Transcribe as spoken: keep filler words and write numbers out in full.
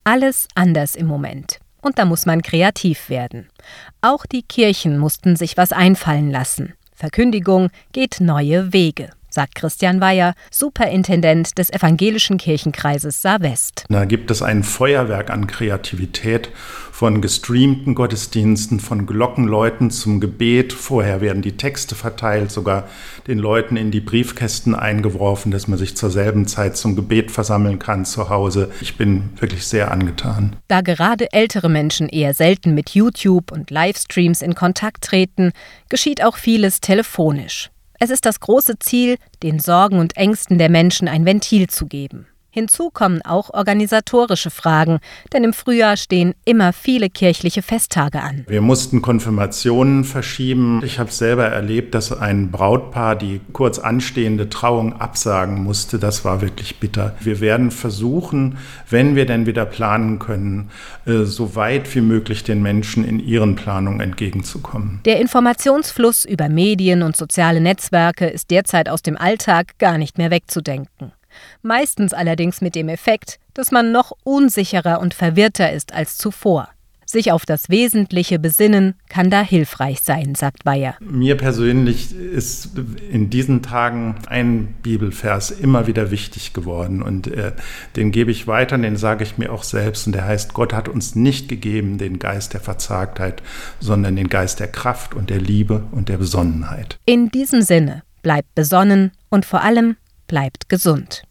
Alles anders im Moment. Und da muss man kreativ werden. Auch die Kirchen mussten sich was einfallen lassen. Verkündigung geht neue Wege, sagt Christian Weyer, Superintendent des Evangelischen Kirchenkreises Saar-West. Da gibt es ein Feuerwerk an Kreativität, von gestreamten Gottesdiensten, von Glockenläuten zum Gebet. Vorher werden die Texte verteilt, sogar den Leuten in die Briefkästen eingeworfen, dass man sich zur selben Zeit zum Gebet versammeln kann zu Hause. Ich bin wirklich sehr angetan. Da gerade ältere Menschen eher selten mit YouTube und Livestreams in Kontakt treten, geschieht auch vieles telefonisch. Es ist das große Ziel, den Sorgen und Ängsten der Menschen ein Ventil zu geben. Hinzu kommen auch organisatorische Fragen, denn im Frühjahr stehen immer viele kirchliche Festtage an. Wir mussten Konfirmationen verschieben. Ich habe selber erlebt, dass ein Brautpaar die kurz anstehende Trauung absagen musste. Das war wirklich bitter. Wir werden versuchen, wenn wir denn wieder planen können, so weit wie möglich den Menschen in ihren Planungen entgegenzukommen. Der Informationsfluss über Medien und soziale Netzwerke ist derzeit aus dem Alltag gar nicht mehr wegzudenken. Meistens allerdings mit dem Effekt, dass man noch unsicherer und verwirrter ist als zuvor. Sich auf das Wesentliche besinnen kann da hilfreich sein, sagt Weyer. Mir persönlich ist in diesen Tagen ein Bibelvers immer wieder wichtig geworden und äh, den gebe ich weiter und den sage ich mir auch selbst und der heißt: Gott hat uns nicht gegeben den Geist der Verzagtheit, sondern den Geist der Kraft und der Liebe und der Besonnenheit. In diesem Sinne, bleibt besonnen und vor allem bleibt gesund.